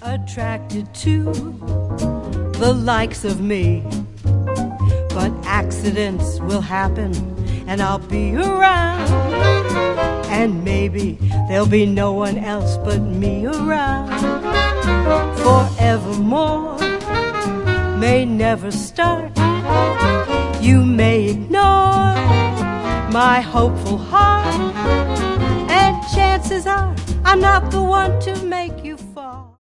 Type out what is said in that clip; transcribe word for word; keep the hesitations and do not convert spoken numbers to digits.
attracted to the likes of me. But accidents will happen and I'll be around, and maybe there'll be no one else but me around. Forevermore may never start. You may ignore my hopeful heart, and chances are I'm not the one to make you